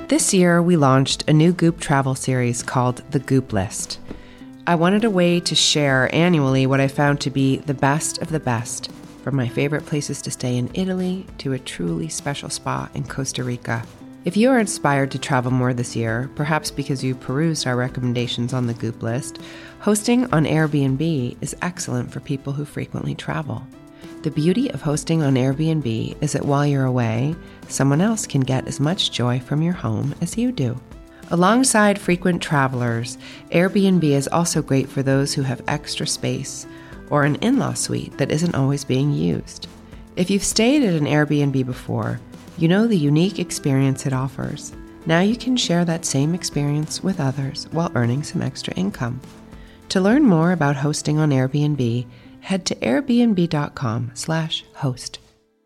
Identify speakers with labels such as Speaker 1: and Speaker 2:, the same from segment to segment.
Speaker 1: This year, we launched a new Goop travel series called The Goop List. I wanted a way to share annually what I found to be the best of the best, from my favorite places to stay in Italy to a truly special spa in Costa Rica. If you are inspired to travel more this year, perhaps because you perused our recommendations on the Goop List, hosting on Airbnb is excellent for people who frequently travel. The beauty of hosting on Airbnb is that while you're away, someone else can get as much joy from your home as you do. Alongside frequent travelers, Airbnb is also great for those who have extra space or an in-law suite that isn't always being used. If you've stayed at an Airbnb before, you know the unique experience it offers. Now you can share that same experience with others while earning some extra income. To learn more about hosting on Airbnb, head to airbnb.com/host.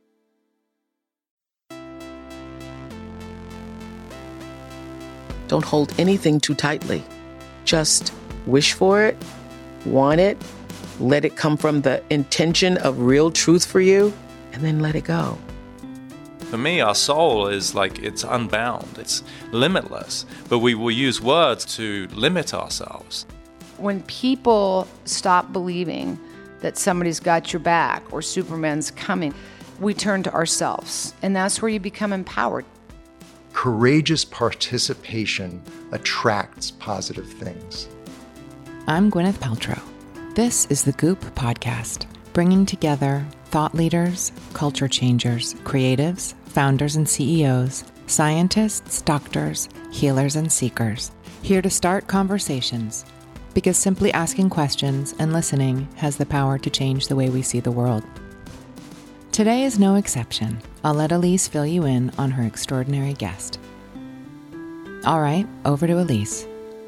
Speaker 2: Don't hold anything too tightly. Just wish for it, want it, let it come from the intention of real truth for you, and then let it go.
Speaker 3: For me, our soul is like, it's unbound, it's limitless, but we will use words to limit ourselves.
Speaker 4: When people stop believing that somebody's got your back or Superman's coming, we turn to ourselves, and that's where you become empowered.
Speaker 5: Courageous participation attracts positive things.
Speaker 1: I'm Gwyneth Paltrow. This is the Goop Podcast, bringing together thought leaders, culture changers, creatives, founders and CEOs, scientists, doctors, healers, and seekers, here to start conversations. Because simply asking questions and listening has the power to change the way we see the world. Today is no exception. I'll let Elise fill you in on her extraordinary guest. All right, over to Elise.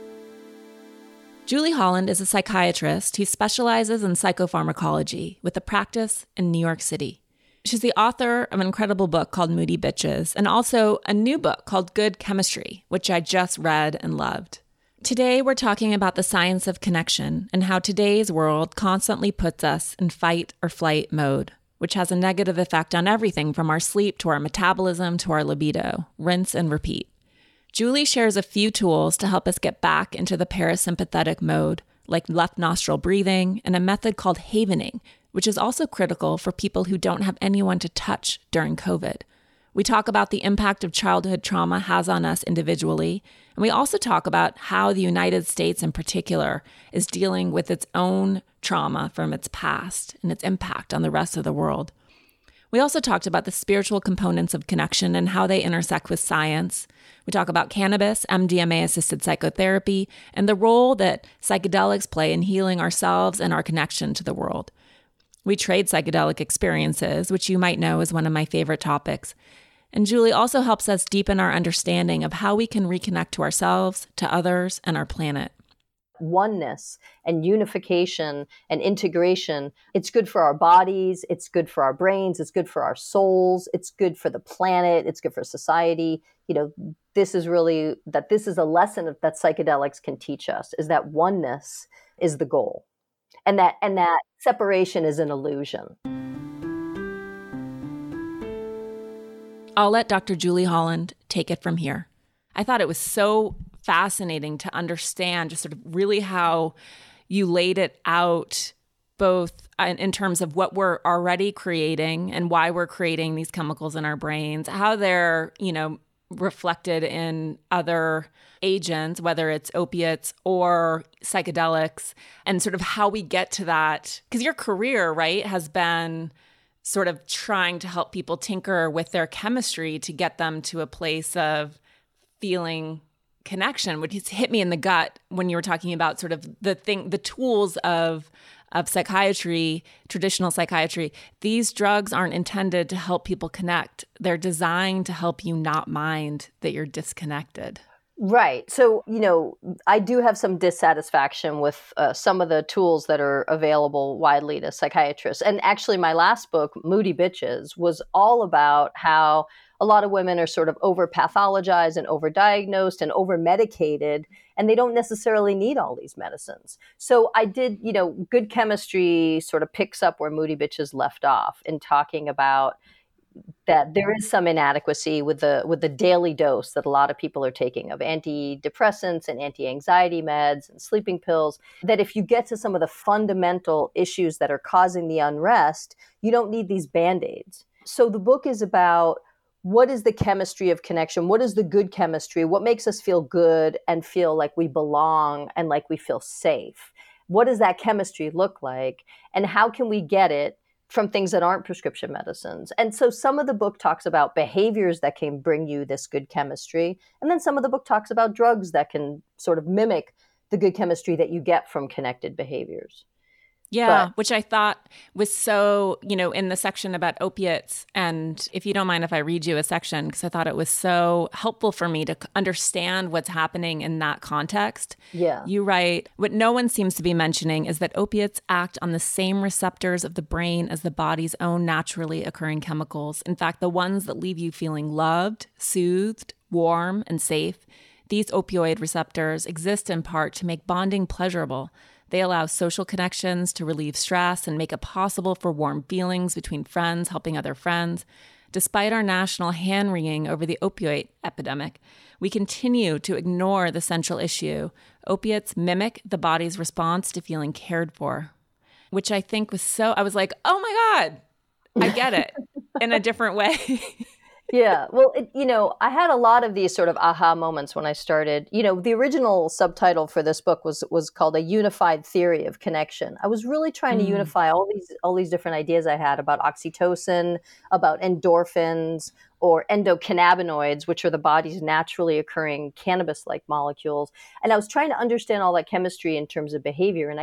Speaker 6: Julie Holland is a psychiatrist who specializes in psychopharmacology with a practice in New York City. She's the author of an incredible book called Moody Bitches and also a new book called Good Chemistry, which I just read and loved. Today, we're talking about the science of connection and how today's world constantly puts us in fight or flight mode, which has a negative effect on everything from our sleep to our metabolism to our libido. Rinse and repeat. Julie shares a few tools to help us get back into the parasympathetic mode, like left nostril breathing and a method called havening, which is also critical for people who don't have anyone to touch during COVID. We talk about the impact of childhood trauma has on us individually, and we also talk about how the United States in particular is dealing with its own trauma from its past and its impact on the rest of the world. We also talked about the spiritual components of connection and how they intersect with science. We talk about cannabis, MDMA-assisted psychotherapy, and the role that psychedelics play in healing ourselves and our connection to the world. We trade psychedelic experiences, which you might know is one of my favorite topics. And Julie also helps us deepen our understanding of how we can reconnect to ourselves, to others, and our planet.
Speaker 7: Oneness and unification and integration, it's good for our bodies, it's good for our brains, it's good for our souls, it's good for the planet, it's good for society. This is a lesson that psychedelics can teach us, is that oneness is the goal. And that separation is an illusion.
Speaker 6: I'll let Dr. Julie Holland take it from here. I thought it was so fascinating to understand just sort of really how you laid it out, both in terms of what we're already creating and why we're creating these chemicals in our brains, how they're, reflected in other agents, whether it's opiates or psychedelics, and sort of how we get to that. Because your career, right, has been sort of trying to help people tinker with their chemistry to get them to a place of feeling connection, which has hit me in the gut when you were talking about sort of the tools of psychiatry, traditional psychiatry. These drugs aren't intended to help people connect. They're designed to help you not mind that you're disconnected.
Speaker 7: Right. So, I do have some dissatisfaction with some of the tools that are available widely to psychiatrists. And actually, my last book, Moody Bitches, was all about how a lot of women are sort of over-pathologized and over-diagnosed and over-medicated, and they don't necessarily need all these medicines. So I did, Good Chemistry sort of picks up where Moody Bitches left off in talking about that there is some inadequacy with the daily dose that a lot of people are taking of antidepressants and anti-anxiety meds and sleeping pills, that if you get to some of the fundamental issues that are causing the unrest, you don't need these Band-Aids. So the book is about what is the chemistry of connection? What is the good chemistry? What makes us feel good and feel like we belong and like we feel safe? What does that chemistry look like? And how can we get it from things that aren't prescription medicines? And so some of the book talks about behaviors that can bring you this good chemistry. And then some of the book talks about drugs that can sort of mimic the good chemistry that you get from connected behaviors.
Speaker 6: Yeah, which I thought was so, in the section about opiates. And if you don't mind if I read you a section, because I thought it was so helpful for me to understand what's happening in that context.
Speaker 7: Yeah.
Speaker 6: You write, what no one seems to be mentioning is that opiates act on the same receptors of the brain as the body's own naturally occurring chemicals. In fact, the ones that leave you feeling loved, soothed, warm, and safe. These opioid receptors exist in part to make bonding pleasurable. They allow social connections to relieve stress and make it possible for warm feelings between friends helping other friends. Despite our national hand-wringing over the opioid epidemic, we continue to ignore the central issue. Opiates mimic the body's response to feeling cared for, which I think was so, I was like, oh my God, I get it in a different way.
Speaker 7: Yeah. Well, I had a lot of these sort of aha moments when I started. The original subtitle for this book was called A Unified Theory of Connection. I was really trying to unify all these different ideas I had about oxytocin, about endorphins, or endocannabinoids, which are the body's naturally occurring cannabis-like molecules. And I was trying to understand all that chemistry in terms of behavior. And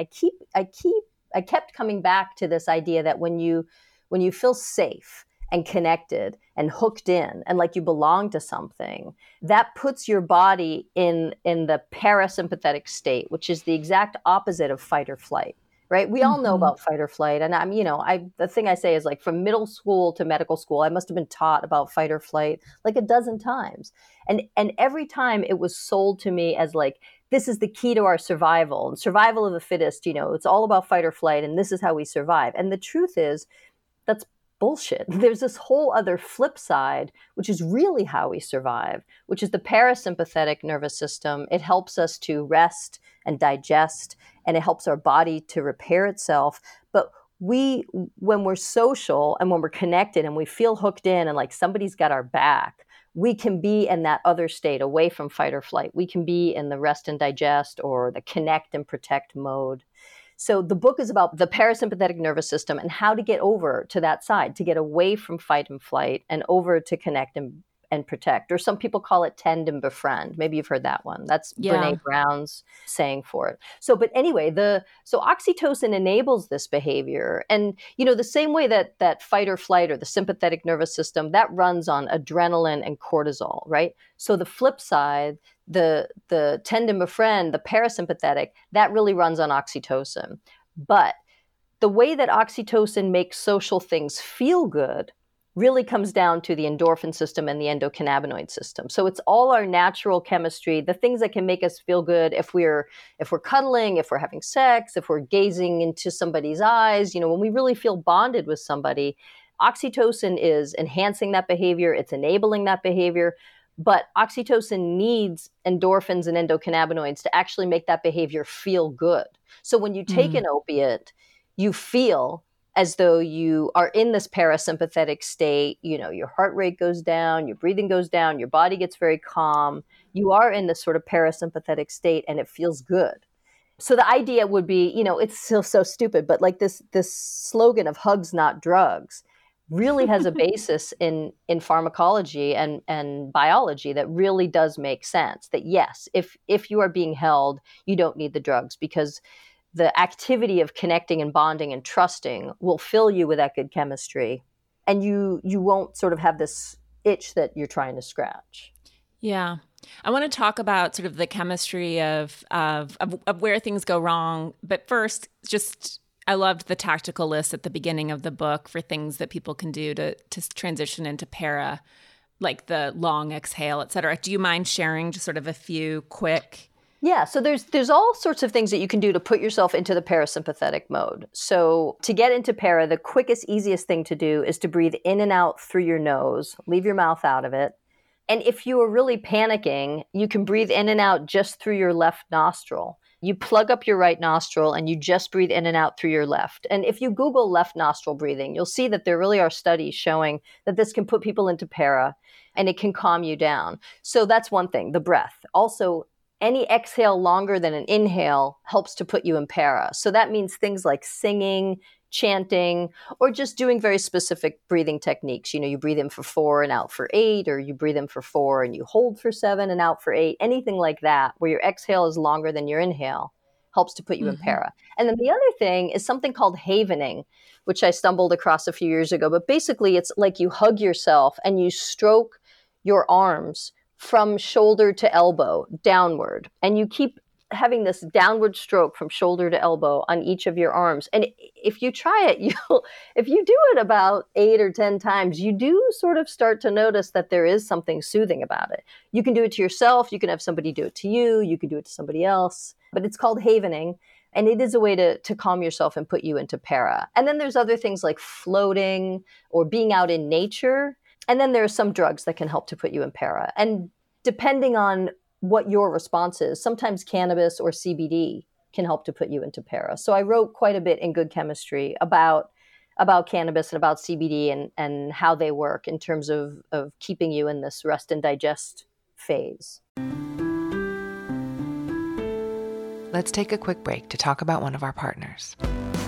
Speaker 7: I kept coming back to this idea that when you feel safe and connected and hooked in and like you belong to something, that puts your body in the parasympathetic state, which is the exact opposite of fight or flight, right? We all know about fight or flight. And the thing I say is, like, from middle school to medical school, I must have been taught about fight or flight like a dozen times. And every time it was sold to me as like, this is the key to our survival and survival of the fittest, it's all about fight or flight. And this is how we survive. And the truth is, that's bullshit. There's this whole other flip side, which is really how we survive, which is the parasympathetic nervous system. It helps us to rest and digest, and it helps our body to repair itself. But when we're social and when we're connected and we feel hooked in and like somebody's got our back, we can be in that other state away from fight or flight. We can be in the rest and digest or the connect and protect mode. So the book is about the parasympathetic nervous system and how to get over to that side, to get away from fight and flight and over to connect and protect. Or some people call it tend and befriend. Maybe you've heard that one. That's Brene Brown's saying for it. But anyway, so oxytocin enables this behavior. And, the same way that fight or flight or the sympathetic nervous system, that runs on adrenaline and cortisol, right? So the flip side, the tend and befriend, the parasympathetic, that really runs on oxytocin. But the way that oxytocin makes social things feel good really comes down to the endorphin system and the endocannabinoid system. So it's all our natural chemistry, the things that can make us feel good if we're cuddling, if we're having sex, if we're gazing into somebody's eyes, when we really feel bonded with somebody. Oxytocin is enhancing that behavior, it's enabling that behavior. But oxytocin needs endorphins and endocannabinoids to actually make that behavior feel good. So when you take an opiate, you feel as though you are in this parasympathetic state. Your heart rate goes down, your breathing goes down, your body gets very calm. You are in this sort of parasympathetic state and it feels good. So the idea would be, it's still so stupid, but like this slogan of hugs, not drugs, really has a basis in pharmacology and biology that really does make sense. That yes, if you are being held, you don't need the drugs, because the activity of connecting and bonding and trusting will fill you with that good chemistry, and you won't sort of have this itch that you're trying to scratch.
Speaker 6: Yeah. I want to talk about sort of the chemistry of where things go wrong. But first, I loved the tactical list at the beginning of the book for things that people can do to transition into like the long exhale, et cetera. Do you mind sharing just sort of a few quick
Speaker 7: Yeah, so there's all sorts of things that you can do to put yourself into the parasympathetic mode. So to get into para, the quickest, easiest thing to do is to breathe in and out through your nose, leave your mouth out of it. And if you are really panicking, you can breathe in and out just through your left nostril. You plug up your right nostril and you just breathe in and out through your left. And if you Google left nostril breathing, you'll see that there really are studies showing that this can put people into para and it can calm you down. So that's one thing, the breath. Also, any exhale longer than an inhale helps to put you in para. So that means things like singing, chanting, or just doing very specific breathing techniques. You breathe in for 4 and out for 8, or you breathe in for 4 and you hold for 7 and out for 8. Anything like that, where your exhale is longer than your inhale, helps to put you in para. And then the other thing is something called havening, which I stumbled across a few years ago. But basically, it's like you hug yourself and you stroke your arms from shoulder to elbow downward. And you keep having this downward stroke from shoulder to elbow on each of your arms. And if you try it, if you do it about 8 or 10 times, you do sort of start to notice that there is something soothing about it. You can do it to yourself. You can have somebody do it to you. You can do it to somebody else. But it's called havening. And it is a way to calm yourself and put you into para. And then there's other things like floating or being out in nature. And then there are some drugs that can help to put you in para. And depending on what your response is, sometimes cannabis or CBD can help to put you into para. So I wrote quite a bit in Good Chemistry about cannabis and about CBD and how they work in terms of keeping you in this rest and digest phase.
Speaker 1: Let's take a quick break to talk about one of our partners.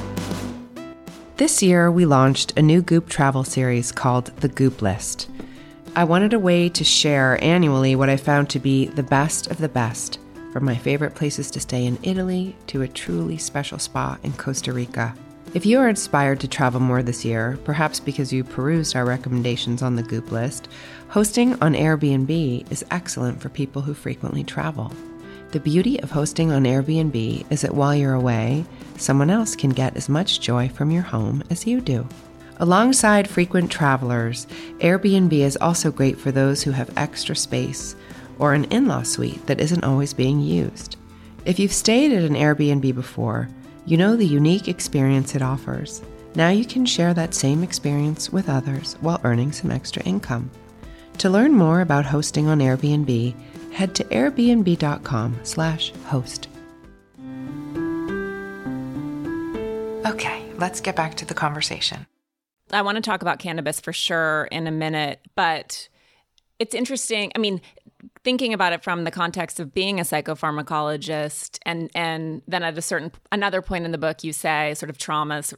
Speaker 1: This year, we launched a new Goop travel series called The Goop List. I wanted a way to share annually what I found to be the best of the best, from my favorite places to stay in Italy to a truly special spa in Costa Rica. If you are inspired to travel more this year, perhaps because you perused our recommendations on the Goop List, hosting on Airbnb is excellent for people who frequently travel. The beauty of hosting on Airbnb is that while you're away, someone else can get as much joy from your home as you do. Alongside frequent travelers, Airbnb is also great for those who have extra space or an in-law suite that isn't always being used. If you've stayed at an Airbnb before, you know the unique experience it offers. Now you can share that same experience with others while earning some extra income. To learn more about hosting on Airbnb, head to airbnb.com/host. Okay, let's get back to the conversation.
Speaker 6: I want to talk about cannabis for sure in a minute, but it's interesting. I mean, thinking about it from the context of being a psychopharmacologist, and then at another point in the book, you say sort of trauma's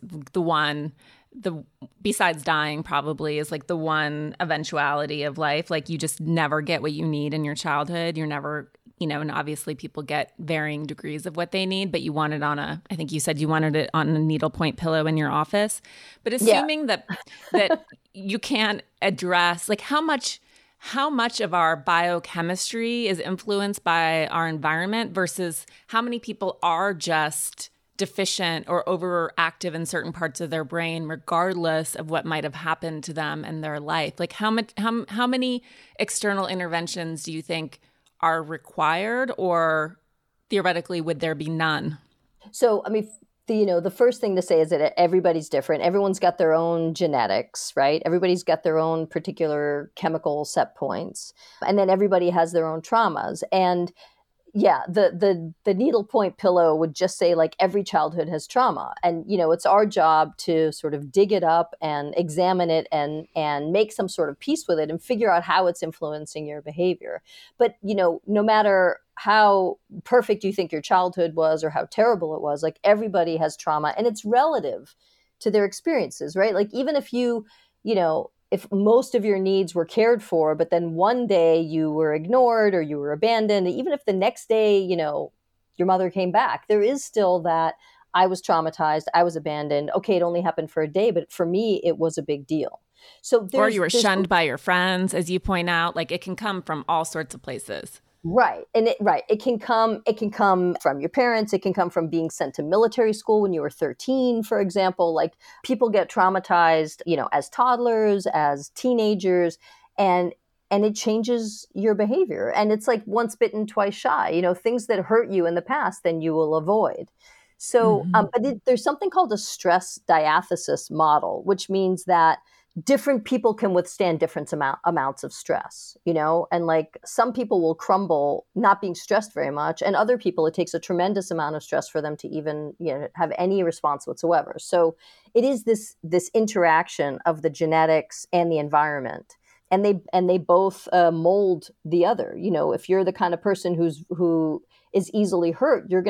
Speaker 6: besides dying probably is like the one eventuality of life. Like you just never get what you need in your childhood. You're never, and obviously people get varying degrees of what they need, but you want it I think you said you wanted it on a needlepoint pillow in your office. But assuming that you can't address, like how much of our biochemistry is influenced by our environment versus how many people are just deficient or overactive in certain parts of their brain, regardless of what might have happened to them in their life. Like how many external interventions do you think are required, or theoretically would there be none?
Speaker 7: So, I mean, the first thing to say is that everybody's different. Everyone's got their own genetics, right? Everybody's got their own particular chemical set points. And then everybody has their own traumas. And yeah, the needlepoint pillow would just say like every childhood has trauma. And, it's our job to sort of dig it up and examine it and make some sort of peace with it and figure out how it's influencing your behavior. But, no matter how perfect you think your childhood was or how terrible it was, like everybody has trauma and it's relative to their experiences, right? Like even if if most of your needs were cared for, but then one day you were ignored or you were abandoned, even if the next day, your mother came back, there is still that I was traumatized, I was abandoned. Okay, it only happened for a day, but for me, it was a big deal. So
Speaker 6: or you were shunned by your friends, as you point out, like it can come from all sorts of places.
Speaker 7: Right. And it can come from your parents. It can come from being sent to military school when you were 13, for example. Like people get traumatized, as toddlers, as teenagers. And and it changes your behavior. And it's like once bitten, twice shy. You know, things that hurt you in the past, then you will avoid. So, there's something called a stress diathesis model, which means that different people can withstand different amounts of stress, you know, and like some people will crumble not being stressed very much, and other people, it takes a tremendous amount of stress for them to even, you know, have any response whatsoever. So it is this interaction of the genetics and the environment, and they both mold the other. You know, if you're the kind of person who is easily hurt, you're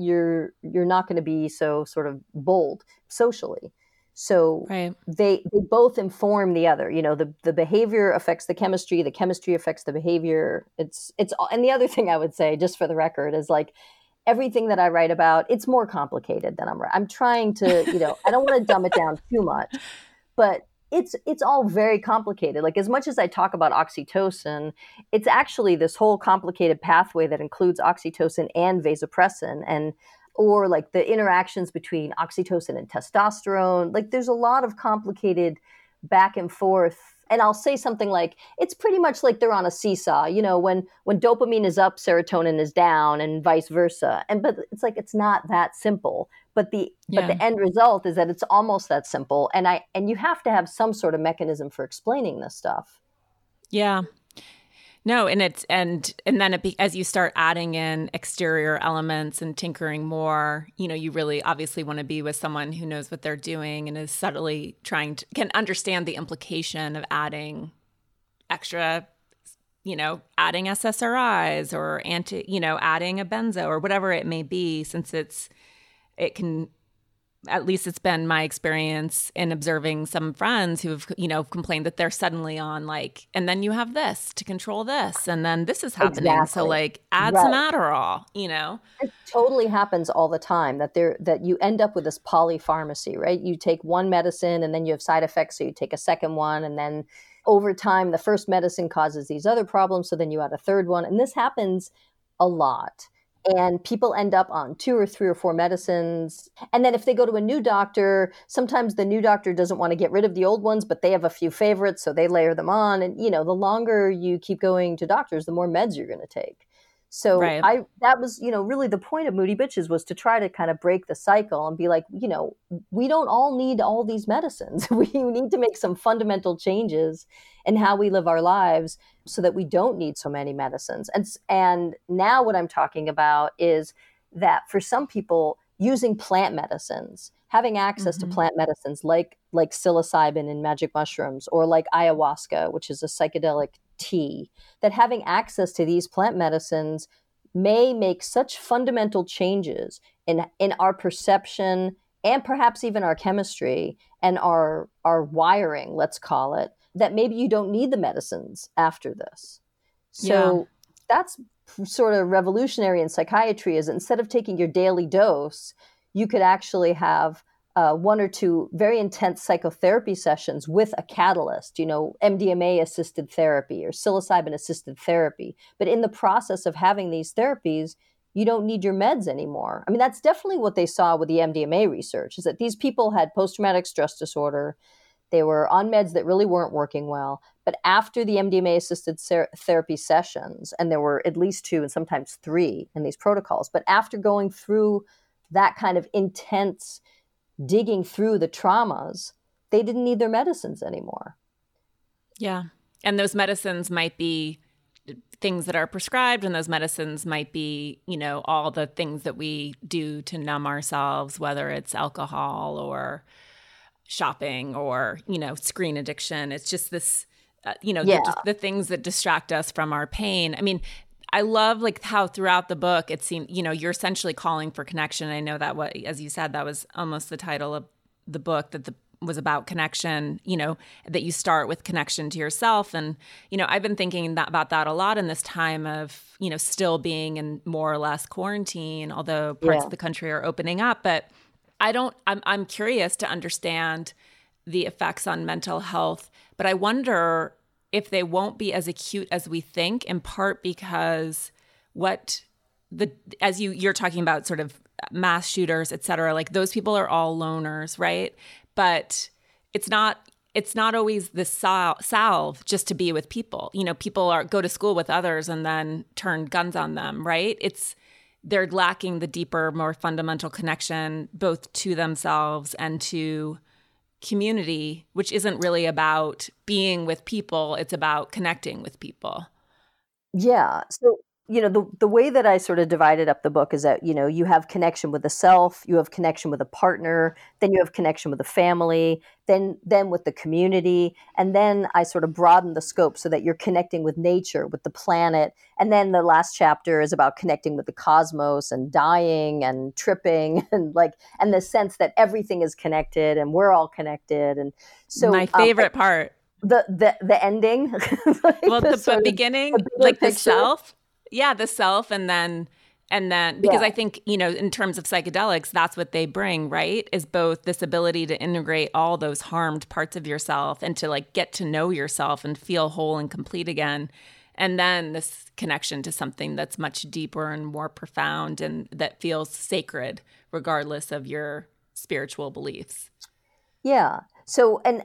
Speaker 7: not going to be so sort of bold socially. So they both inform the other. You know, the behavior affects the chemistry affects the behavior. It's and the other thing I would say, just for the record, is like everything that I write about, it's more complicated than I'm trying to, you know, I don't want to dumb it down too much, but it's all very complicated. Like as much as I talk about oxytocin, it's actually this whole complicated pathway that includes oxytocin and vasopressin, or like the interactions between oxytocin and testosterone. Like there's a lot of complicated back and forth. And I'll say something like, it's pretty much like they're on a seesaw, you know, when dopamine is up, serotonin is down, and vice versa. But it's like, it's not that simple. But the end result is that it's almost that simple. And you have to have some sort of mechanism for explaining this stuff.
Speaker 6: Yeah. No, and then as you start adding in exterior elements and tinkering more, you know, you really obviously want to be with someone who knows what they're doing and is subtly can understand the implication of adding extra, you know, adding SSRIs or adding a benzo or whatever it may be, since it can. At least it's been my experience in observing some friends who have, you know, complained that they're suddenly on like, and then you have this to control this, and then this is happening. Exactly. So like add some Adderall, you know. It
Speaker 7: totally happens all the time that you end up with this polypharmacy, right? You take one medicine and then you have side effects. So you take a second one, and then over time, the first medicine causes these other problems. So then you add a third one. And this happens a lot. And people end up on 2 or 3 or 4 medicines. And then if they go to a new doctor, sometimes the new doctor doesn't want to get rid of the old ones, but they have a few favorites, so they layer them on. And, you know, the longer you keep going to doctors, the more meds you're going to take. So that was, you know, really the point of Moody Bitches, was to try to kind of break the cycle and be like, you know, we don't all need all these medicines. We need to make some fundamental changes in how we live our lives so that we don't need so many medicines. And now what I'm talking about is that for some people, using plant medicines, having access to plant medicines like psilocybin and magic mushrooms, or like ayahuasca, which is a psychedelic tea, that having access to these plant medicines may make such fundamental changes in our perception and perhaps even our chemistry and our wiring, let's call it, that maybe you don't need the medicines after this. So that's sort of revolutionary in psychiatry, is instead of taking your daily dose, you could actually have 1 or 2 very intense psychotherapy sessions with a catalyst, you know, MDMA-assisted therapy or psilocybin-assisted therapy. But in the process of having these therapies, you don't need your meds anymore. I mean, that's definitely what they saw with the MDMA research, is that these people had post-traumatic stress disorder. They were on meds that really weren't working well. But after the MDMA-assisted therapy sessions, and there were at least 2 and sometimes 3 in these protocols, but after going through that kind of intense digging through the traumas, they didn't need their medicines anymore.
Speaker 6: Yeah. And those medicines might be things that are prescribed, and those medicines might be, you know, all the things that we do to numb ourselves, whether it's alcohol or shopping or, you know, screen addiction. It's just this, the things that distract us from our pain. I mean, I love like how throughout the book it seemed, you know, you're essentially calling for connection. I know that as you said, that was almost the title of the book, that was about connection, you know, that you start with connection to yourself. And, you know, I've been thinking about that a lot in this time of, you know, still being in more or less quarantine, although parts of the country are opening up. But I'm curious to understand the effects on mental health, but I wonder if they won't be as acute as we think, in part because as you're talking about sort of mass shooters, et cetera, like those people are all loners, right? But it's not it's not always the salve just to be with people. You know, people go to school with others and then turn guns on them, right? They're lacking the deeper, more fundamental connection both to themselves and to community, which isn't really about being with people. It's about connecting with people.
Speaker 7: Yeah. So, the way that I sort of divided up the book is that, you have connection with the self, you have connection with a partner, then you have connection with the family, then with the community. And then I sort of broaden the scope so that you're connecting with nature, with the planet. And then the last chapter is about connecting with the cosmos and dying and tripping and the sense that everything is connected and we're all connected. And so
Speaker 6: my favorite part.
Speaker 7: The ending.
Speaker 6: Well, the beginning, like the
Speaker 7: picture.
Speaker 6: self. Yeah, the self, and then because I think, in terms of psychedelics, that's what they bring, right? Is both this ability to integrate all those harmed parts of yourself and to get to know yourself and feel whole and complete again. And then this connection to something that's much deeper and more profound and that feels sacred, regardless of your spiritual beliefs.
Speaker 7: Yeah. So, and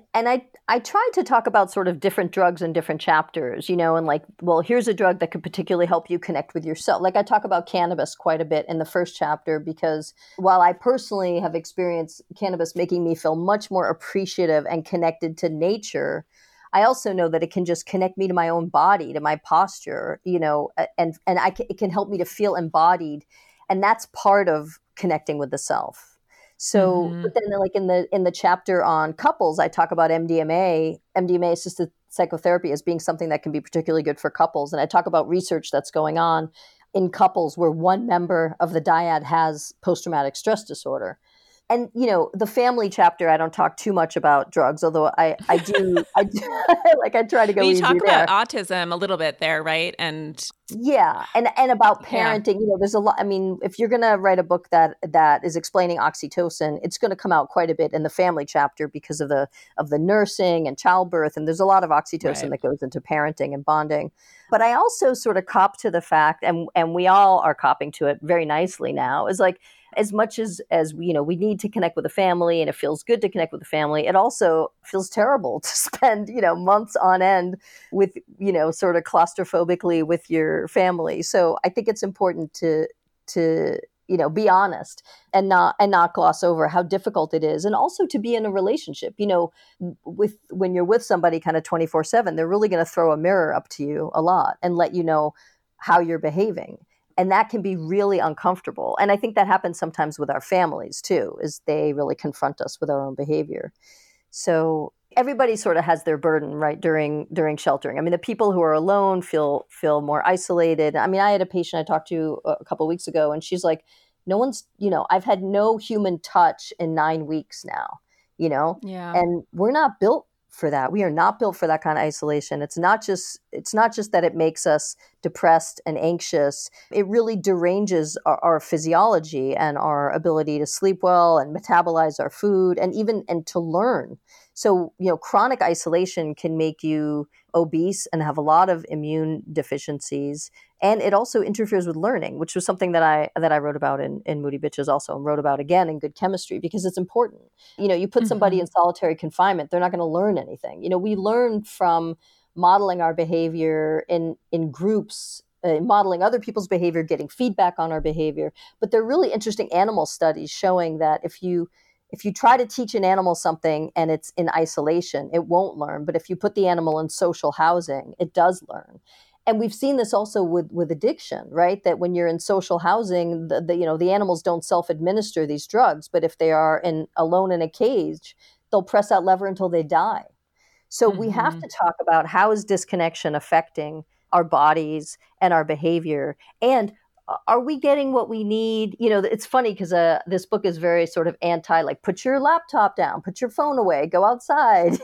Speaker 7: I tried to talk about sort of different drugs in different chapters, and here's a drug that could particularly help you connect with yourself. I talk about cannabis quite a bit in the first chapter, because while I personally have experienced cannabis making me feel much more appreciative and connected to nature, I also know that it can just connect me to my own body, to my posture, and it can help me to feel embodied. And that's part of connecting with the self. So, but then in the chapter on couples, I talk about MDMA assisted psychotherapy as being something that can be particularly good for couples. And I talk about research that's going on in couples where one member of the dyad has post-traumatic stress disorder. And, the family chapter, I don't talk too much about drugs, although I do I try to go easy there.
Speaker 6: You talk about autism a little bit there, right? And
Speaker 7: yeah. And about parenting, there's a lot. I mean, if you're going to write a book that is explaining oxytocin, it's going to come out quite a bit in the family chapter because of the nursing and childbirth. And there's a lot of oxytocin that goes into parenting and bonding. But I also sort of cop to the fact, and we all are copping to it very nicely now, is as much as we need to connect with the family, and it feels good to connect with the family, it also feels terrible to spend, months on end with, sort of claustrophobically with your family. So I think it's important to be honest and not gloss over how difficult it is. And also to be in a relationship, when you're with somebody kind of 24/7, they're really going to throw a mirror up to you a lot and let you know how you're behaving. And that can be really uncomfortable. And I think that happens sometimes with our families too, is they really confront us with our own behavior. So everybody sort of has their burden, right, during sheltering. I mean, the people who are alone feel more isolated. I mean, I had a patient I talked to a couple of weeks ago, and she's like, no one's, I've had no human touch in 9 weeks now,
Speaker 6: Yeah.
Speaker 7: And we're not built for that. We are not built for that kind of isolation. It's not just that it makes us depressed and anxious. It really deranges our physiology and our ability to sleep well and metabolize our food and to learn. So, chronic isolation can make you obese and have a lot of immune deficiencies. And it also interferes with learning, which was something that I wrote about in Moody Bitches also, and wrote about again in Good Chemistry, because it's important. You put somebody in solitary confinement, they're not going to learn anything. We learn from modeling our behavior in groups, modeling other people's behavior, getting feedback on our behavior. But there are really interesting animal studies showing that if you try to teach an animal something and it's in isolation, it won't learn. But if you put the animal in social housing, it does learn. And we've seen this also with addiction, right? That when you're in social housing, the animals don't self-administer these drugs, but if they are alone in a cage, they'll press that lever until they die. So we have to talk about how is disconnection affecting our bodies and our behavior, and are we getting what we need? It's funny because this book is very sort of put your laptop down, put your phone away, go outside,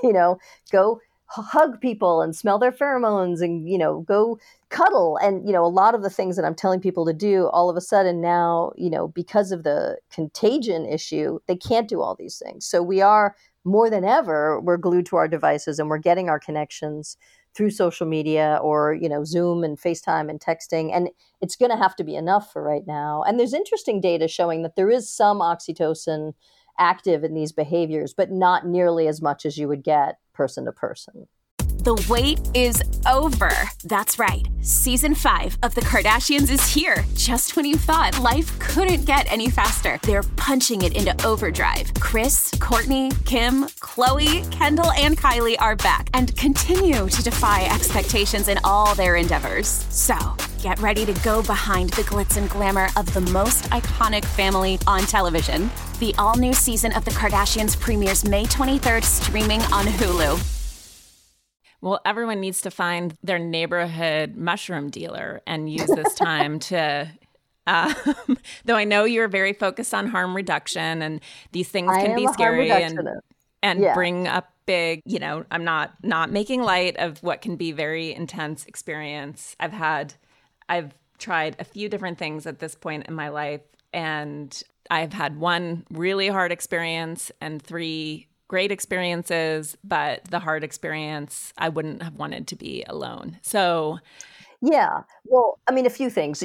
Speaker 7: go hug people and smell their pheromones and, go cuddle. And, a lot of the things that I'm telling people to do, all of a sudden now, because of the contagion issue, they can't do all these things. So we are more than ever, we're glued to our devices and we're getting our connections through social media or, Zoom and FaceTime and texting. And it's going to have to be enough for right now. And there's interesting data showing that there is some oxytocin active in these behaviors, but not nearly as much as you would get person to person.
Speaker 8: The wait is over. That's right. Season 5 of The Kardashians is here. Just when you thought life couldn't get any faster, they're punching it into overdrive. Kris, Kourtney, Kim, Khloe, Kendall, and Kylie are back and continue to defy expectations in all their endeavors. So, get ready to go behind the glitz and glamour of the most iconic family on television. The all-new season of The Kardashians premieres May 23rd, streaming on Hulu.
Speaker 6: Well, everyone needs to find their neighborhood mushroom dealer and use this time to, though I know you're very focused on harm reduction and these things can be scary and bring up big, I'm not making light of what can be very intense experience. I've tried a few different things at this point in my life, and I've had one really hard experience and 3 great experiences, but the hard experience, I wouldn't have wanted to be alone. So,
Speaker 7: yeah. Well, I mean, a few things.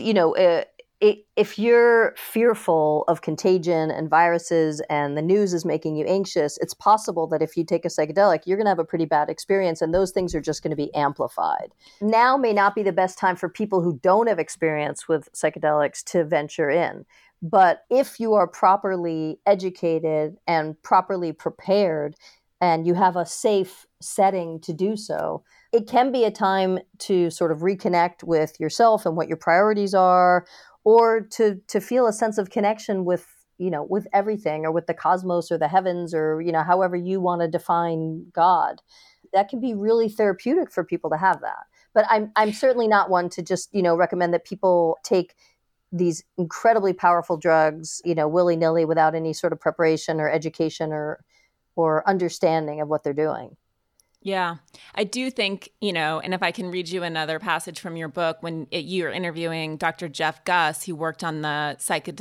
Speaker 7: If you're fearful of contagion and viruses and the news is making you anxious, it's possible that if you take a psychedelic, you're going to have a pretty bad experience, and those things are just going to be amplified. Now may not be the best time for people who don't have experience with psychedelics to venture in. But if you are properly educated and properly prepared and you have a safe setting to do so, it can be a time to sort of reconnect with yourself and what your priorities are, or to feel a sense of connection with, with everything, or with the cosmos or the heavens, or, however you want to define God. That can be really therapeutic for people to have that. But I'm certainly not one to just, recommend that people take these incredibly powerful drugs, willy-nilly without any sort of preparation or education or understanding of what they're doing.
Speaker 6: Yeah, I do think, and if I can read you another passage from your book, when you're interviewing Dr. Jeff Guss, who worked on the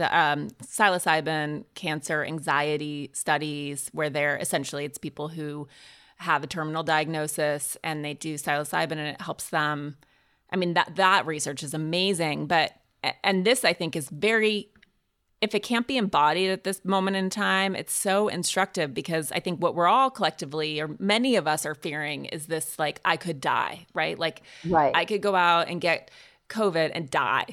Speaker 6: psilocybin cancer anxiety studies, where it's people who have a terminal diagnosis and they do psilocybin and it helps them. I mean, that research is amazing, and this, I think, is very, if it can't be embodied at this moment in time, it's so instructive, because I think what we're all collectively, or many of us, are fearing is this, I could die, right? Right. I could go out and get COVID and die.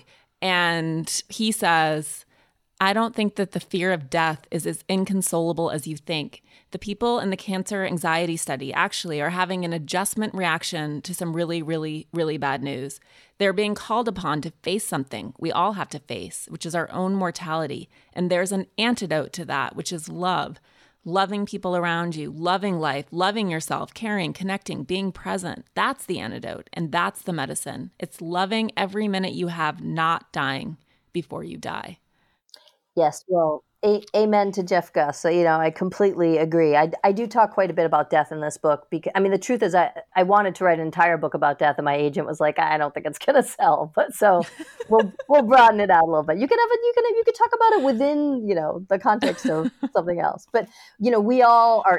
Speaker 6: And he says, I don't think that the fear of death is as inconsolable as you think. The people in the cancer anxiety study actually are having an adjustment reaction to some really, really, really bad news. They're being called upon to face something we all have to face, which is our own mortality. And there's an antidote to that, which is love. Loving people around you, loving life, loving yourself, caring, connecting, being present. That's the antidote, and that's the medicine. It's loving every minute you have, not dying before you die.
Speaker 7: Yes, well, amen to Jeff Guss. So, I completely agree. I do talk quite a bit about death in this book, because, the truth is I wanted to write an entire book about death, and my agent was like, I don't think it's going to sell. But so we'll broaden it out a little bit. You could talk about it within, the context of something else. But, we all are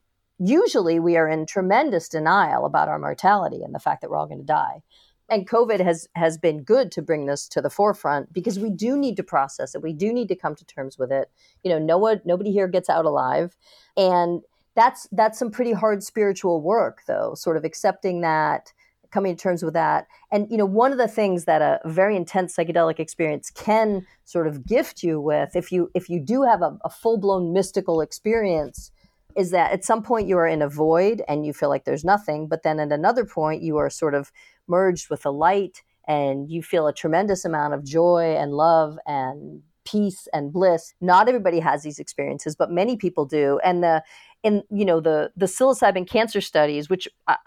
Speaker 7: usually we are in tremendous denial about our mortality and the fact that we're all going to die. And COVID has been good to bring this to the forefront, because we do need to process it. We do need to come to terms with it. Nobody here gets out alive. And that's some pretty hard spiritual work, though, sort of accepting that, coming to terms with that. And, one of the things that a very intense psychedelic experience can sort of gift you with, if you do have a full-blown mystical experience, is that at some point you are in a void and you feel like there's nothing, but then at another point you are sort of merged with the light and you feel a tremendous amount of joy and love and peace and bliss. Not everybody has these experiences, but many people do. And the psilocybin cancer studies, which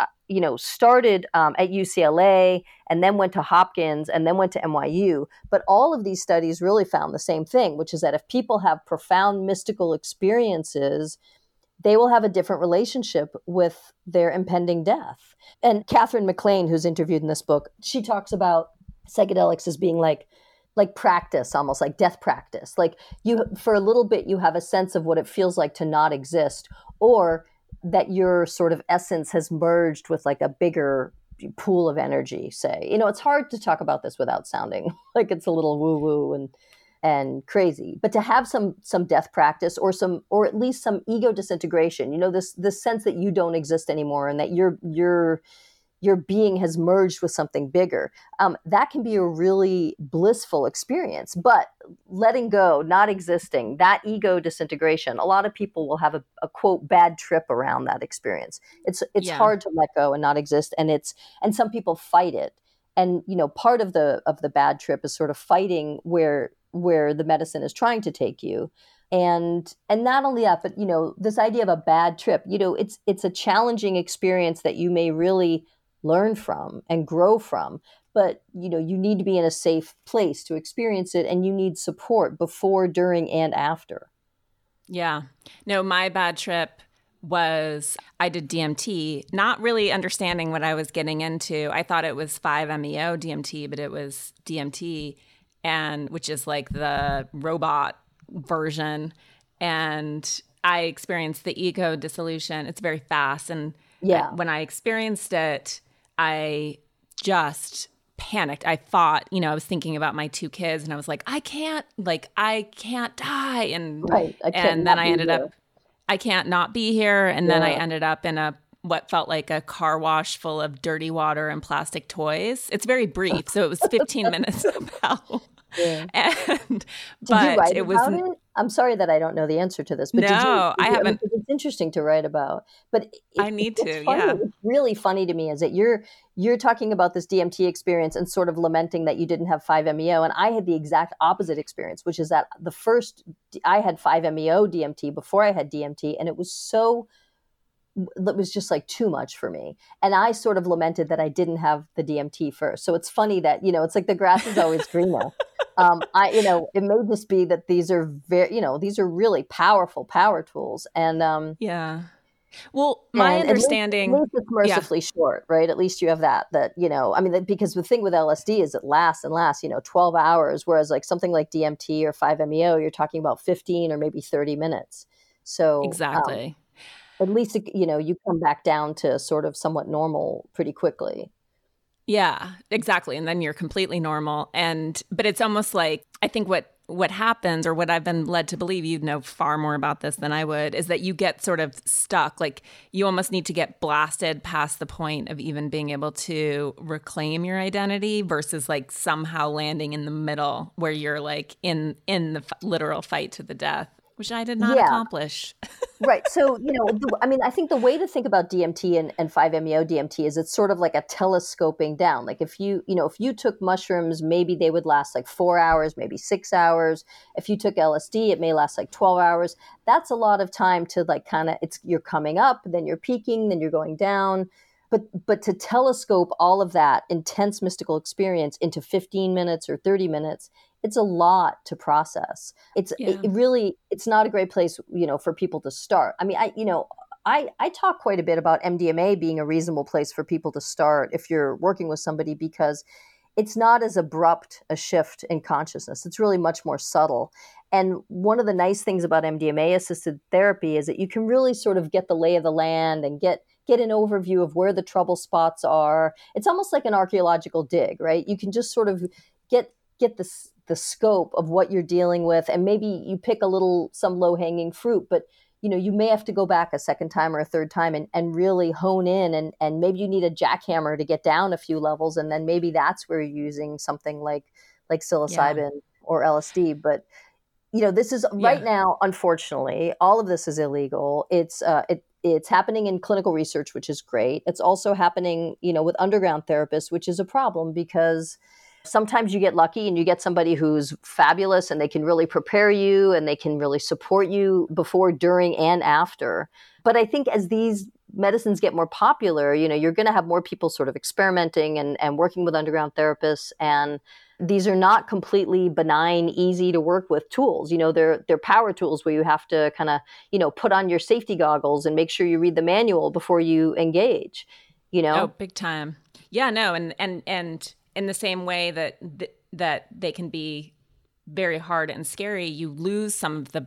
Speaker 7: started at UCLA and then went to Hopkins and then went to NYU, but all of these studies really found the same thing, which is that if people have profound mystical experiences, they will have a different relationship with their impending death. And Catherine McLean, who's interviewed in this book, she talks about psychedelics as being like practice, almost like death practice. Like for a little bit, you have a sense of what it feels like to not exist, or that your sort of essence has merged with like a bigger pool of energy, say. It's hard to talk about this without sounding like it's a little woo-woo and crazy, but to have some death practice or at least some ego disintegration, this sense that you don't exist anymore and that your being has merged with something bigger. That can be a really blissful experience, but letting go, not existing, that ego disintegration, a lot of people will have a quote bad trip around that experience. It's hard to let go and not exist. And some people fight it. And, part of the bad trip is sort of fighting where the medicine is trying to take you. And not only that, but, this idea of a bad trip, it's a challenging experience that you may really learn from and grow from, but you need to be in a safe place to experience it, and you need support before, during, and after.
Speaker 6: Yeah. No, my bad trip was I did DMT, not really understanding what I was getting into. I thought it was 5-MeO DMT, but it was DMT, and which is like the robot version. And I experienced the ego dissolution. It's very fast, and when I experienced it, I just panicked. I thought, I was thinking about my 2 kids, and I was like, I can't die. And then I ended up, I can't not be here. And then I ended up in what felt like a car wash full of dirty water and plastic toys. It's very brief. So it was 15 minutes about.
Speaker 7: Yeah.
Speaker 6: Did
Speaker 7: you write about it? I'm sorry that I don't know the answer to this, but
Speaker 6: I haven't.
Speaker 7: It's interesting to write about, but
Speaker 6: I need to. Yeah,
Speaker 7: it's really funny to me is that you're talking about this DMT experience and sort of lamenting that you didn't have 5-MeO, and I had the exact opposite experience, which is that I had 5-MeO DMT before I had DMT, and it was just like too much for me. And I sort of lamented that I didn't have the DMT first. So it's funny that, it's like the grass is always greener. It may just be that these are these are really powerful power tools. And,
Speaker 6: well, my understanding,
Speaker 7: at least it's mercifully short, right? At least you have that, because the thing with LSD is it lasts and lasts, 12 hours. Whereas like something like DMT or 5-MeO, you're talking about 15 or maybe 30 minutes. So
Speaker 6: exactly.
Speaker 7: At least, you come back down to sort of somewhat normal pretty quickly.
Speaker 6: Yeah, exactly. And then you're completely normal. But it's almost like, I think what happens, or what I've been led to believe, you know far more about this than I would, is that you get sort of stuck. Like you almost need to get blasted past the point of even being able to reclaim your identity versus like somehow landing in the middle where you're like in the literal fight to the death, which I did not accomplish.
Speaker 7: Right. So, I think the way to think about DMT and 5-MeO DMT is it's sort of like a telescoping down. Like if you took mushrooms, maybe they would last like 4 hours, maybe 6 hours. If you took LSD, it may last like 12 hours. That's a lot of time to like you're coming up, then you're peaking, then you're going down. But to telescope all of that intense mystical experience into 15 minutes or 30 minutes, it's a lot to process. It's not a great place, for people to start. I mean, I talk quite a bit about MDMA being a reasonable place for people to start if you're working with somebody, because it's not as abrupt a shift in consciousness. It's really much more subtle. And one of the nice things about MDMA assisted therapy is that you can really sort of get the lay of the land and get an overview of where the trouble spots are. It's almost like an archaeological dig, right? You can just sort of get the scope of what you're dealing with, and maybe you pick some low-hanging fruit, but you may have to go back a second time or a third time and really hone in, and maybe you need a jackhammer to get down a few levels, and then maybe that's where you're using something like psilocybin or LSD. But this is right now, unfortunately, all of this is illegal. It's happening in clinical research, which is great. It's also happening, with underground therapists, which is a problem because sometimes you get lucky and you get somebody who's fabulous and they can really prepare you and they can really support you before, during, and after. But I think as these medicines get more popular, you're going to have more people sort of experimenting and working with underground therapists. And these are not completely benign, easy to work with tools. They're power tools where you have to kind of, put on your safety goggles and make sure you read the manual before you engage,
Speaker 6: Oh, big time. Yeah, no. And in the same way that they can be very hard and scary, you lose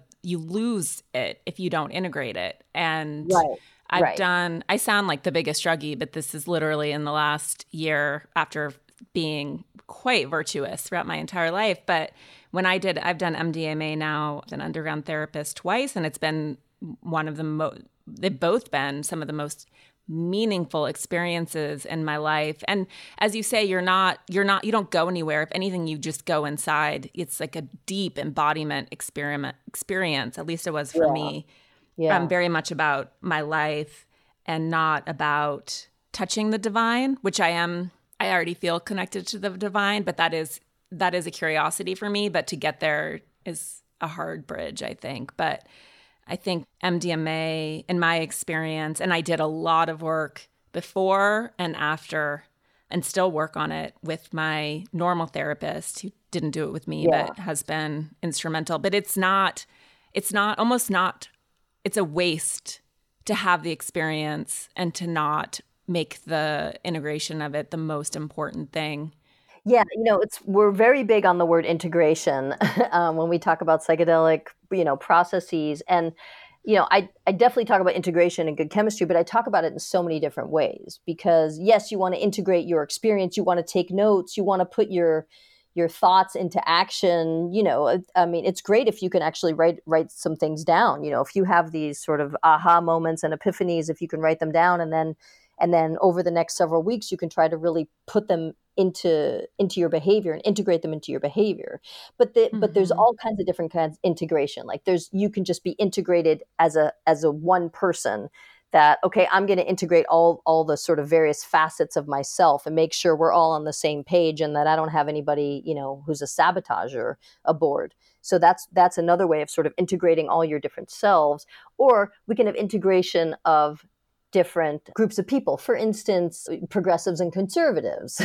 Speaker 6: it if you don't integrate it. And I sound like the biggest druggie, but this is literally in the last year, after being quite virtuous throughout my entire life. But I've done MDMA now, as an underground therapist twice, and it's been one of they've both been some of the most meaningful experiences in my life. And as you say, you don't go anywhere. If anything, you just go inside. It's like a deep embodiment experience. At least it was for me.
Speaker 7: Yeah.
Speaker 6: Very much about my life and not about touching the divine, which I already feel connected to the divine, but that is a curiosity for me. But to get there is a hard bridge, I think. But I think MDMA, in my experience, and I did a lot of work before and after, and still work on it with my normal therapist, who didn't do it with me, but has been instrumental. But it's a waste to have the experience and to not make the integration of it the most important thing.
Speaker 7: Yeah, we're very big on the word integration when we talk about psychedelic, processes. And, I definitely talk about integration and good chemistry, but I talk about it in so many different ways because, yes, you want to integrate your experience. You want to take notes. You want to put your thoughts into action. It's great if you can actually write some things down. If you have these sort of aha moments and epiphanies, if you can write them down and then over the next several weeks, you can try to really put them into your behavior and integrate them into your behavior. But there's all kinds of different kinds of integration. Like you can just be integrated as a one person that, okay, I'm going to integrate all the sort of various facets of myself and make sure we're all on the same page and that I don't have anybody, who's a sabotager aboard. So that's another way of sort of integrating all your different selves. Or we can have integration of different groups of people. For instance, progressives and conservatives,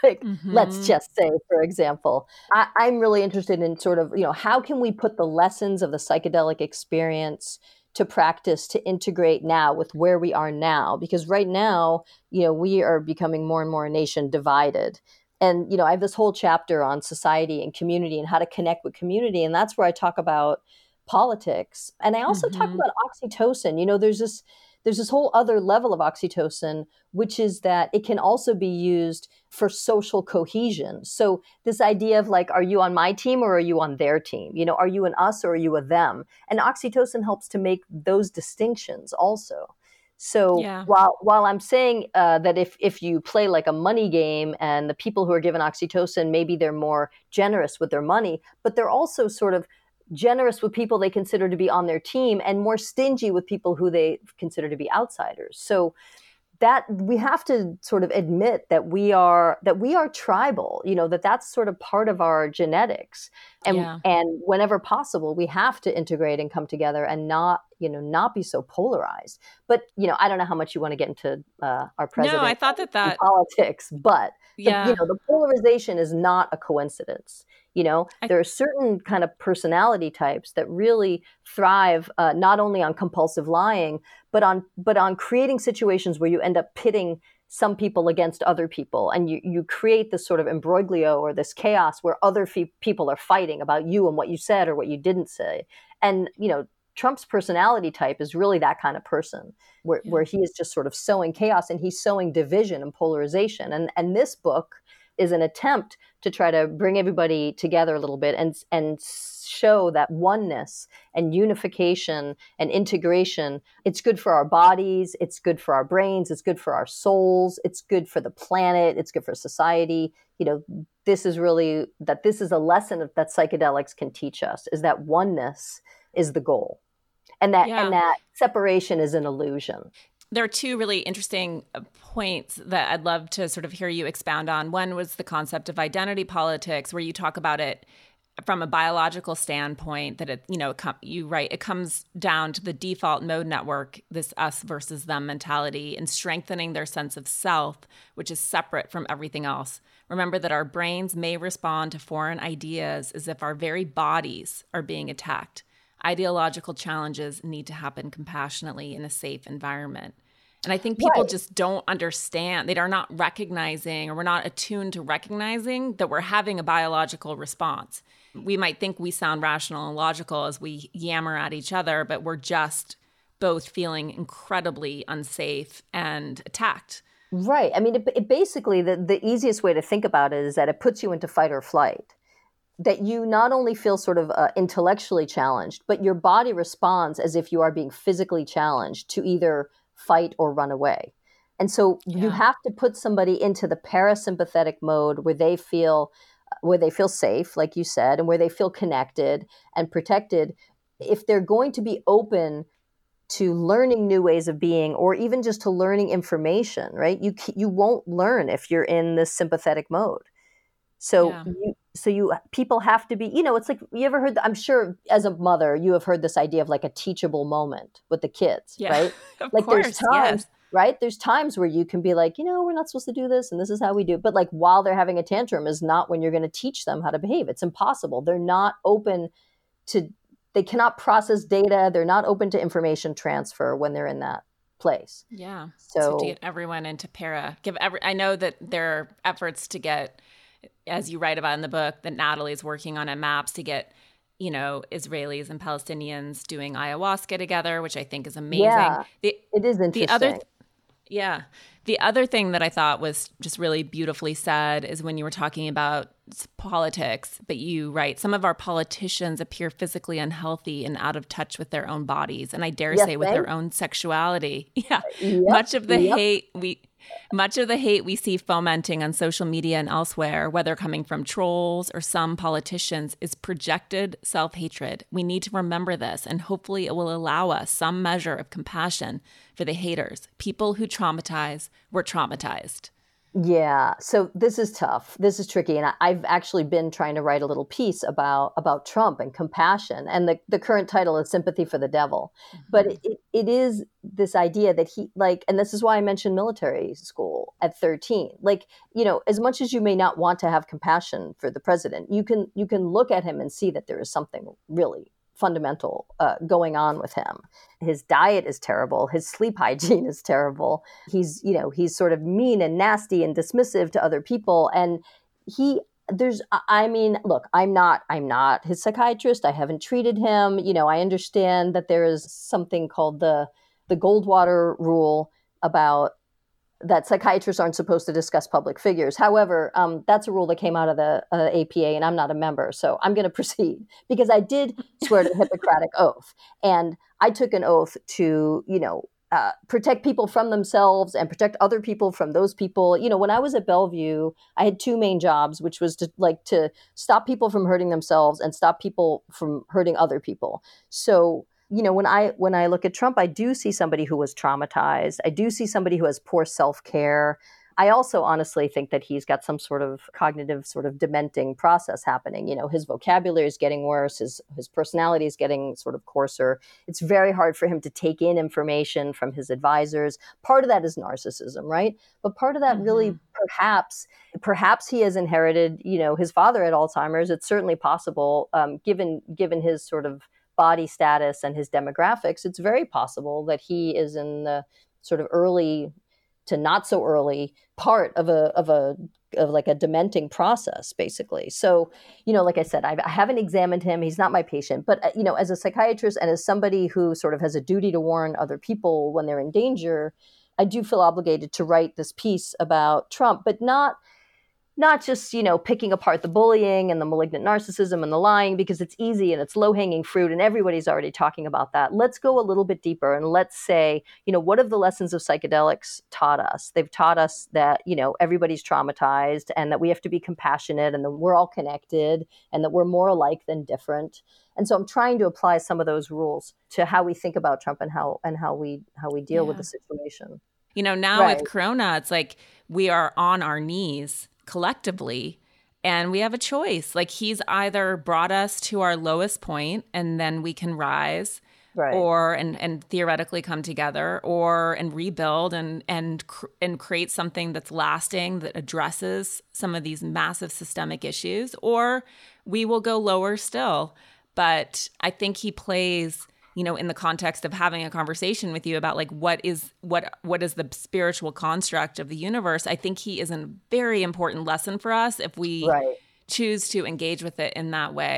Speaker 7: let's just say, for example. I'm really interested in sort of, how can we put the lessons of the psychedelic experience to practice to integrate now with where we are now? Because right now, we are becoming more and more a nation divided. And, I have this whole chapter on society and community and how to connect with community. And that's where I talk about politics. And I also talk about oxytocin. There's this whole other level of oxytocin, which is that it can also be used for social cohesion. So this idea of like, are you on my team or are you on their team? Are you an us or are you a them? And oxytocin helps to make those distinctions also. So while I'm saying that if you play like a money game and the people who are given oxytocin, maybe they're more generous with their money, but they're also sort of generous with people they consider to be on their team and more stingy with people who they consider to be outsiders. So that we have to sort of admit that we are tribal, that's sort of part of our genetics. And whenever possible, we have to integrate and come together and not be so polarized. But, I don't know how much you want to get into our president.
Speaker 6: No, I thought that
Speaker 7: politics, but the polarization is not a coincidence. There are certain kind of personality types that really thrive not only on compulsive lying, but on creating situations where you end up pitting some people against other people, and you create this sort of imbroglio or this chaos where other people are fighting about you and what you said or what you didn't say. And Trump's personality type is really that kind of person, where he is just sort of sowing chaos and he's sowing division and polarization. And this book is an attempt to try to bring everybody together a little bit and show that oneness and unification and integration, it's good for our bodies, it's good for our brains, it's good for our souls, it's good for the planet, it's good for society. This is a lesson that psychedelics can teach us, is that oneness is the goal. And that separation is an illusion.
Speaker 6: There are two really interesting points that I'd love to sort of hear you expound on. One was the concept of identity politics, where you talk about it from a biological standpoint, that it comes down to the default mode network, this us versus them mentality, and strengthening their sense of self, which is separate from everything else. Remember that our brains may respond to foreign ideas as if our very bodies are being attacked. Ideological challenges need to happen compassionately in a safe environment. And I think people just don't understand. They are not recognizing, or we're not attuned to recognizing that we're having a biological response. We might think we sound rational and logical as we yammer at each other, but we're just both feeling incredibly unsafe and attacked.
Speaker 7: Right. I mean, it basically, the easiest way to think about it is that it puts you into fight or flight. That you not only feel sort of intellectually challenged, but your body responds as if you are being physically challenged to either fight or run away. And so you have to put somebody into the parasympathetic mode where they feel safe, like you said, and where they feel connected and protected. If they're going to be open to learning new ways of being, or even just to learning information, right? You won't learn if you're in this sympathetic mode. So people have to be, it's like, you ever heard, I'm sure as a mother, you have heard this idea of like a teachable moment with the kids, right?
Speaker 6: Of course,
Speaker 7: there's times, right? There's times where you can be like, we're not supposed to do this and this is how we do. But like while they're having a tantrum is not when you're going to teach them how to behave. It's impossible. They're not open they cannot process data. They're not open to information transfer when they're in that place.
Speaker 6: Yeah.
Speaker 7: So
Speaker 6: to get everyone into I know that there are efforts to get, as you write about in the book, that Natalie's working on maps to get, Israelis and Palestinians doing ayahuasca together, which I think is amazing.
Speaker 7: Yeah, it is interesting.
Speaker 6: The other thing that I thought was just really beautifully said is when you were talking about politics, but you write, some of our politicians appear physically unhealthy and out of touch with their own bodies, and I dare say with their own sexuality. Yeah. Yep. Much of the hate we see fomenting on social media and elsewhere, whether coming from trolls or some politicians, is projected self-hatred. We need to remember this, and hopefully it will allow us some measure of compassion for the haters. People who traumatize were traumatized.
Speaker 7: Yeah. So this is tough. This is tricky. And I've actually been trying to write a little piece about Trump and compassion. And the current title is Sympathy for the Devil. Mm-hmm. But it is this idea that he, and this is why I mentioned military school at 13. As much as you may not want to have compassion for the president, you can look at him and see that there is something really fundamental going on with him. His diet is terrible. His sleep hygiene is terrible. He's sort of mean and nasty and dismissive to other people. And look, I'm not his psychiatrist. I haven't treated him. I understand that there is something called the Goldwater rule about that psychiatrists aren't supposed to discuss public figures. However, that's a rule that came out of the APA, and I'm not a member. So I'm going to proceed because I did swear to the Hippocratic Oath. And I took an oath to, protect people from themselves and protect other people from those people. When I was at Bellevue, I had two main jobs, which was to stop people from hurting themselves and stop people from hurting other people. So when I look at Trump, I do see somebody who was traumatized. I do see somebody who has poor self-care. I also honestly think that he's got some sort of cognitive sort of dementing process happening. His vocabulary is getting worse. His personality is getting sort of coarser. It's very hard for him to take in information from his advisors. Part of that is narcissism, right? But part of that really perhaps he has inherited, his father had Alzheimer's. It's certainly possible, given his sort of body status and his demographics, it's very possible that he is in the sort of early to not so early part of a dementing process, basically. So, like I said, I haven't examined him. He's not my patient. But, as a psychiatrist and as somebody who sort of has a duty to warn other people when they're in danger, I do feel obligated to write this piece about Trump, but not just, picking apart the bullying and the malignant narcissism and the lying, because it's easy and it's low-hanging fruit and everybody's already talking about that. Let's go a little bit deeper and let's say, what have the lessons of psychedelics taught us? They've taught us that, everybody's traumatized and that we have to be compassionate and that we're all connected and that we're more alike than different. And so I'm trying to apply some of those rules to how we think about Trump and how we deal with the situation.
Speaker 6: Now with Corona, it's like we are on our knees collectively, and we have a choice. Like, he's either brought us to our lowest point and then we can rise, right, or and theoretically come together, and rebuild and create something that's lasting, that addresses some of these massive systemic issues, or we will go lower still. But I think he plays, in the context of having a conversation with you about what is the spiritual construct of the universe, I think he is a very important lesson for us if we choose to engage with it in that way.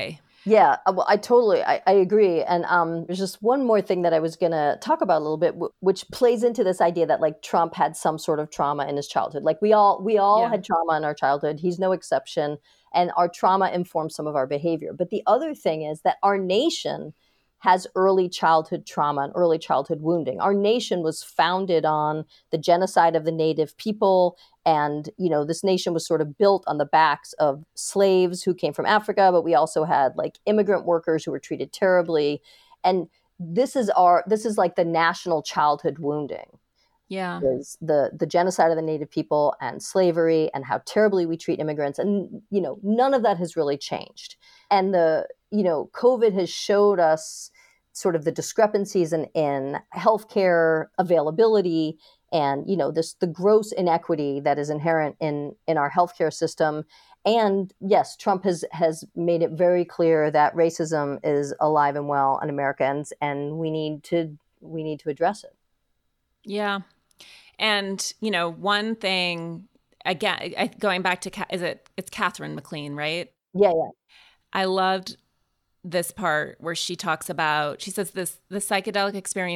Speaker 7: Yeah, well, I agree. And there's just one more thing that I was going to talk about a little bit, which plays into this idea that like Trump had some sort of trauma in his childhood. Like we all had trauma in our childhood. He's no exception. And our trauma informs some of our behavior. But the other thing is that our nation has early childhood trauma and early childhood wounding. Our nation was founded on the genocide of the native people. And, this nation was sort of built on the backs of slaves who came from Africa, but we also had like immigrant workers who were treated terribly. And this is like the national childhood wounding.
Speaker 6: Yeah.
Speaker 7: Is the genocide of the native people and slavery and how terribly we treat immigrants. And, none of that has really changed. And COVID has showed us sort of the discrepancies in healthcare availability and, the gross inequity that is inherent in our healthcare system. And yes, Trump has made it very clear that racism is alive and well in Americans, and we need to address it.
Speaker 6: Yeah. And, one thing, again, going back to, it's Catherine McLean, right?
Speaker 7: Yeah.
Speaker 6: I loved this part where she talks about, she says the psychedelic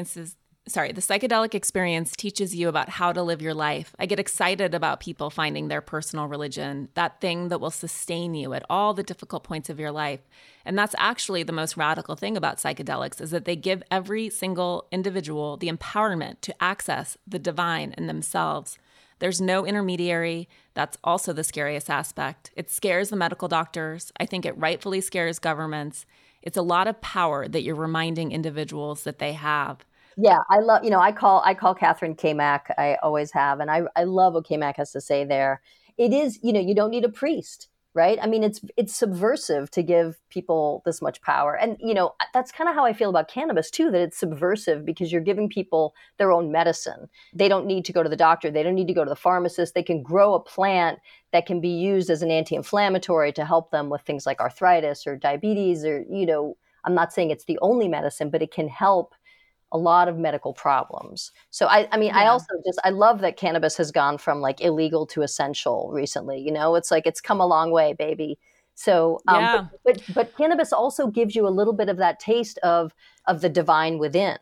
Speaker 6: experience teaches you about how to live your life. I get excited about people finding their personal religion, that thing that will sustain you at all the difficult points of your life. And that's actually the most radical thing about psychedelics, is that they give every single individual the empowerment to access the divine in themselves. There's no intermediary. That's also the scariest aspect. It scares the medical doctors. I think it rightfully scares governments. It's a lot of power that you're reminding individuals that they have.
Speaker 7: Yeah, I love, I call Catherine K-Mac. I always have. And I love what K-Mac has to say there. It is, you don't need a priest, right? I mean, it's subversive to give people this much power. And, that's kind of how I feel about cannabis too, that it's subversive because you're giving people their own medicine. They don't need to go to the doctor. They don't need to go to the pharmacist. They can grow a plant that can be used as an anti-inflammatory to help them with things like arthritis or diabetes or, I'm not saying it's the only medicine, but it can help a lot of medical problems. So I love that cannabis has gone from like illegal to essential recently. It's like it's come a long way, baby. So, but cannabis also gives you a little bit of that taste of the divine within.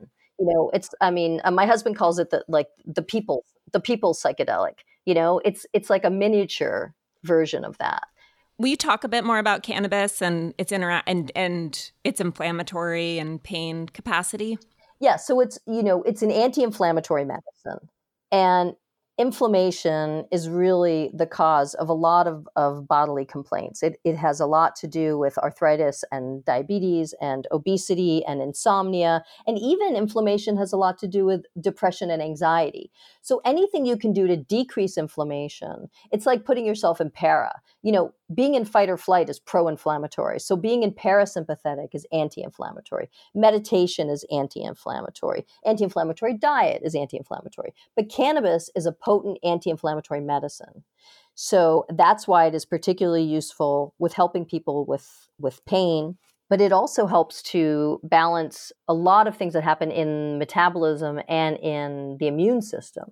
Speaker 7: My husband calls it the people's psychedelic. It's like a miniature version of that.
Speaker 6: Will you talk a bit more about cannabis and its and its inflammatory and pain capacity?
Speaker 7: Yeah, so it's an anti-inflammatory medicine, and inflammation is really the cause of a lot of bodily complaints. It has a lot to do with arthritis and diabetes and obesity and insomnia, and even inflammation has a lot to do with depression and anxiety. So anything you can do to decrease inflammation, it's like putting yourself in para. Being in fight or flight is pro-inflammatory. So being in parasympathetic is anti-inflammatory. Meditation is anti-inflammatory. Anti-inflammatory diet is anti-inflammatory. But cannabis is a potent anti-inflammatory medicine. So that's why it is particularly useful with helping people with pain. But it also helps to balance a lot of things that happen in metabolism and in the immune system.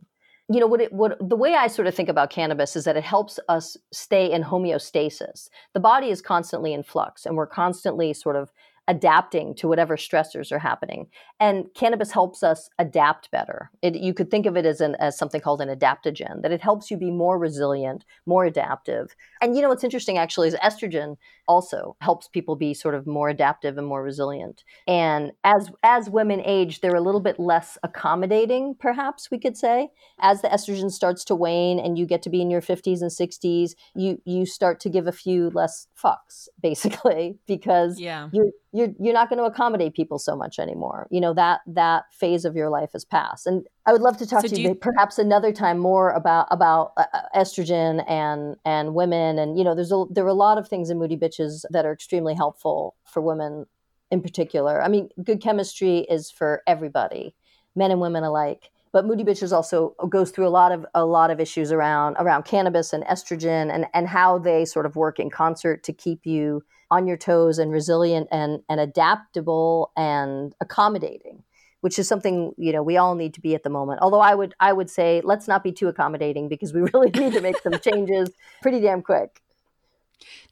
Speaker 7: The way I sort of think about cannabis is that it helps us stay in homeostasis. The body is constantly in flux, and we're constantly sort of adapting to whatever stressors are happening. And cannabis helps us adapt better. You could think of it as something called an adaptogen, that it helps you be more resilient, more adaptive. And what's interesting actually is estrogen also helps people be sort of more adaptive and more resilient. And as women age, they're a little bit less accommodating, perhaps we could say. As the estrogen starts to wane and you get to be in your 50s and 60s, you start to give a few less fucks, basically, because you're not going to accommodate people so much anymore. That phase of your life has passed. And I would love to talk to you perhaps another time more about estrogen and women. And, there are a lot of things in Moody Bitches that are extremely helpful for women in particular. I mean, good chemistry is for everybody, men and women alike. But Moody Bitches also goes through a lot of issues around cannabis and estrogen and how they sort of work in concert to keep you on your toes and resilient and adaptable and accommodating, which is something, we all need to be at the moment. Although I would say let's not be too accommodating because we really need to make some changes pretty damn quick.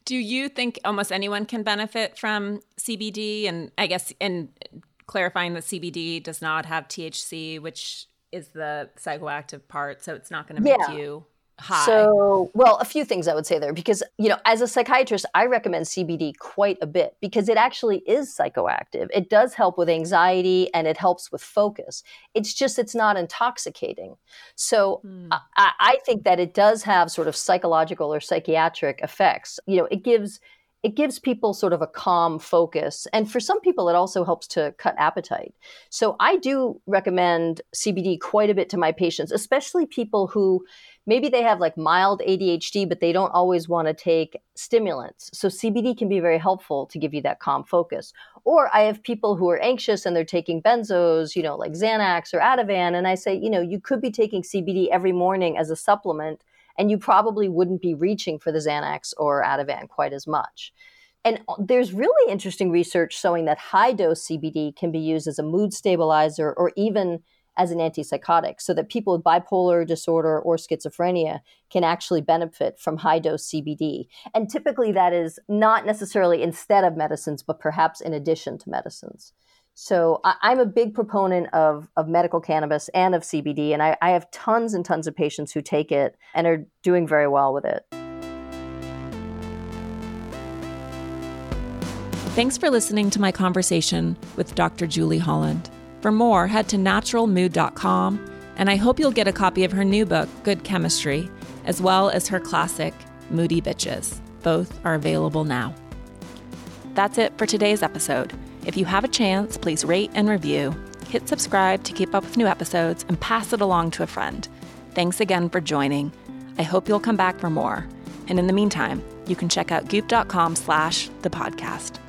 Speaker 6: Do you think almost anyone can benefit from CBD? And I guess in clarifying that CBD does not have THC, which is the psychoactive part, so it's not going to make you high.
Speaker 7: So, well, a few things I would say there, because, as a psychiatrist, I recommend CBD quite a bit because it actually is psychoactive. It does help with anxiety and it helps with focus. It's not intoxicating. So I think that it does have sort of psychological or psychiatric effects. It gives people sort of a calm focus. And for some people, it also helps to cut appetite. So I do recommend CBD quite a bit to my patients, especially people who maybe they have like mild ADHD, but they don't always want to take stimulants. So CBD can be very helpful to give you that calm focus. Or I have people who are anxious and they're taking benzos, like Xanax or Ativan. And I say, you could be taking CBD every morning as a supplement, and you probably wouldn't be reaching for the Xanax or Ativan quite as much. And there's really interesting research showing that high-dose CBD can be used as a mood stabilizer or even as an antipsychotic, so that people with bipolar disorder or schizophrenia can actually benefit from high-dose CBD. And typically that is not necessarily instead of medicines, but perhaps in addition to medicines. So I'm a big proponent of medical cannabis and of CBD, and I have tons and tons of patients who take it and are doing very well with it.
Speaker 6: Thanks for listening to my conversation with Dr. Julie Holland. For more, head to naturalmood.com, and I hope you'll get a copy of her new book, Good Chemistry, as well as her classic, Moody Bitches. Both are available now. That's it for today's episode. If you have a chance, please rate and review, hit subscribe to keep up with new episodes, and pass it along to a friend. Thanks again for joining. I hope you'll come back for more. And in the meantime, you can check out goop.com/thepodcast.